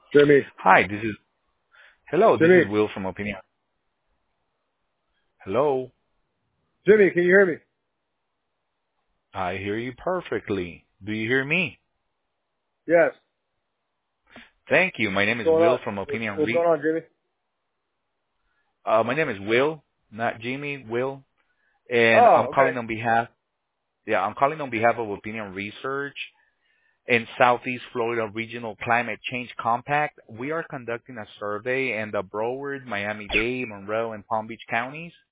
Jimmy, Hi, this is hello, this Jimmy, is Will from Opinion. Hello, Jimmy, can you hear me? I hear you perfectly. Do you hear me? Yes. Thank you. My name What's is going on? Will from Opinion What's Re. going on, Jimmy? My name is Will, not Jimmy. Will, and Oh, I'm okay. calling on behalf. Yeah, I'm calling on behalf of Opinion Research and Southeast Florida Regional Climate Change Compact. We are conducting a survey in the Broward, Miami-Dade, Monroe, and Palm Beach counties.